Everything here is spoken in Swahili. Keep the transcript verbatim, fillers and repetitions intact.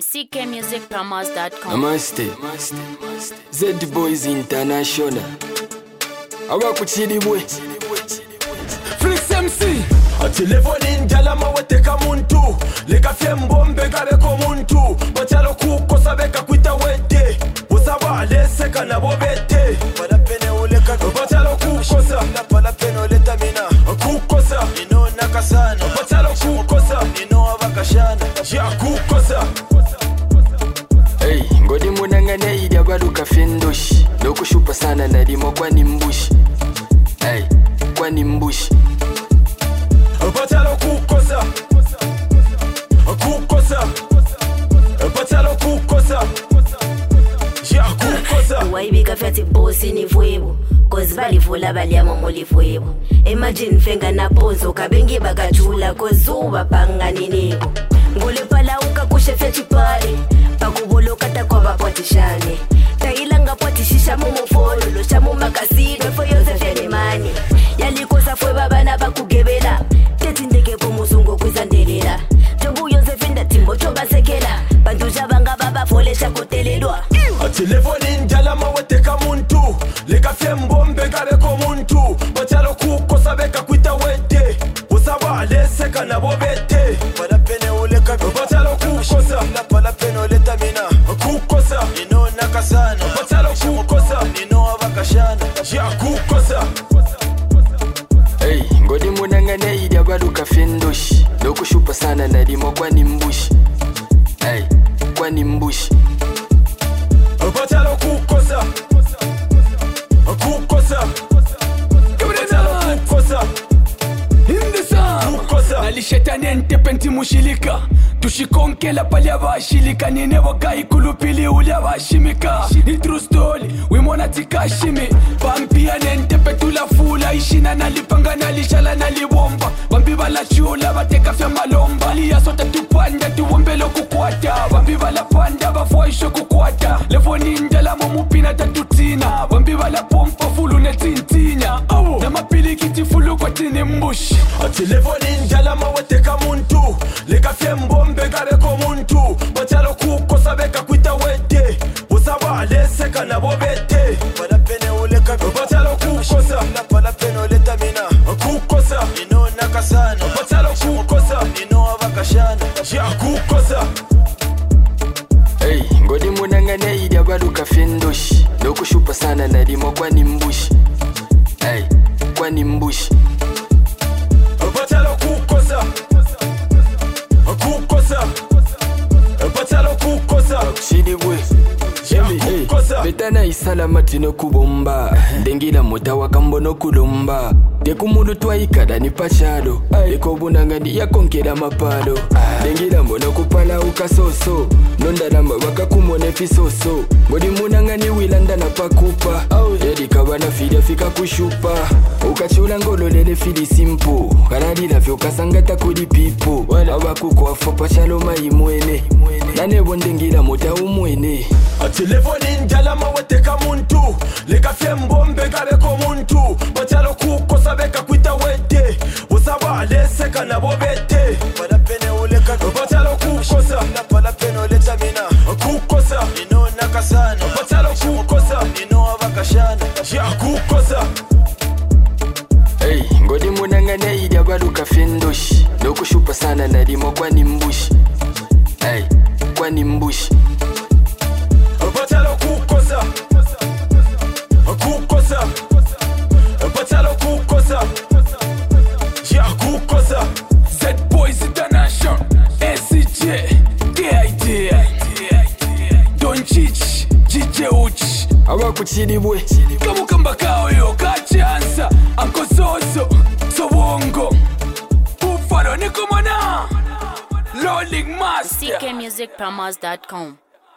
C K music promos dot com. Namaste. Z Boys International. Abakuchiribwe. Flix M C. Atelefoni njala maweteka muntu. Leka fyembombe gareko muntu. Bachalo kukosa beka kuita wete. Usaba leseka na bobete. Pala pene uleka Bachalo kukosa. Pala pene uleta mina Kukosa. Nino nakasana Bachalo kukosa. Nino abakashana Ya kukosa. Hey, ngodi munangane ida baruka fendoshi. Lokushupa sana na limo kwa nimbushi. Hey, kwa nimbushi. Bachalo kukosa. Kukosa. Bachalo kukosa. Ya kukosa. Waibika fati bosi ni fwebu Cause balivula baliamo muli fwebu Imagine fenga na ponzo kabengi bagachula Cause uba panga nineko Ngule pala uka kushe feti pari Pakubolo kata kwa bapotishane Tailanga potishisha mumu folo Lo shamu makasino fo Yosef ya mani Yali kosa fwe baba na bakugebela Teti ndeke po muzungo kwizandelela Jobu Yosef inda timbo choba sekela Banduja banga baba fole shakotelelwa Atelefoni njala maweteka muntu. Leka fyembombe gareko muntu. Bachalo kukosa beka kuita wete. Usaba leseka na bobete. Pala pene uleka Bachalo kukosa. Pala pene uleta mina Kukosa. Nino nakasana Bachalo kukosa. Nino abakashana Ya kukosa. Hey, ngodi munangane ida baruka fendoshi. Lokushupa sana na limo kwa nimbushi. Hey, kwa nimbushi. Bachalo kukosa. Kukosa. Bachalo kukosa. Kukosa. Nalishetani entepenti mushilika tushikonkela palya bashilika nine wakai kulupili ulya bashimika ni true story wimona tikashimi pampia nentepe tulafula ishina nalipanga nalishala nalibomba bambi balachula bateka fya malomba liyasota tupanda tuwombelo kukwata bambi balapanda bafoisho kukwata lefoni njala momupina tatutina bambi balapompa fulu netintinya oh. Na mapilikiti fulu kwa tini mbushi Atelefoni njala maweteka muntu. Leka fyembombe gareko muntu. Bachalo kukosa beka kuita wete. Usaba leseka na bobete. Pala pene uleka Bachalo kukosa. Pala pene uleta mina Kukosa. Nino nakasana Bachalo kukosa. Nino abakashana Ya kukosa. Hey, ngodi munangane ida baruka fendoshi. Lokushupa sana na limo kwa nimbushi. Hey, kwa nimbushi. Bachalo kukosa. Kukosa. Bachalo kukosa. Chiribwe. Ya Hey, kukosa. betana isalamati no kubomba. Dengila mutawa kambo no kulomba. Dekumulu twaikada ni pachalo. Deko bunangani ya konkera mapalo. Dengila mbono kupala ukasoso. Nonda namba waka kumone fisoso. Ngodi munangani wilanda na pakupa. Yedi kabana fide fika kushupa. Ukachula ngolo lele fili simpo. Kanadi la fyo kasangata kudi pipo. Abaku kwa fopa chalo maimwene. Nane wondengila mota umwene. Atelefoni njala maweteka muntu. Leka fyembombe gareko muntu. Bachalo kukosa beka kuita wete. Usaba leseka na bobete. Pala pene uleka Bachalo kukosa. Pala pene uleta mina Kukosa. Nino nakasana Bachalo kukosa. Nino abakashana Ya kukosa. Hey, ngodi munangane ida baruka fendoshi. Lokushupa sana na limo kwa nimbushi. Hey, kwa nimbushi. Bachalo kukosa. Kukosa. Bachalo kukosa. Ya kukosa. Z Boys International S C J D I D Don Chich G J Uchi Abakuchiribwe. Kamukamba kaoyo kachansa Anko Soso Sobongo Ufaro nikomana Rolling C Master K music promos dot com.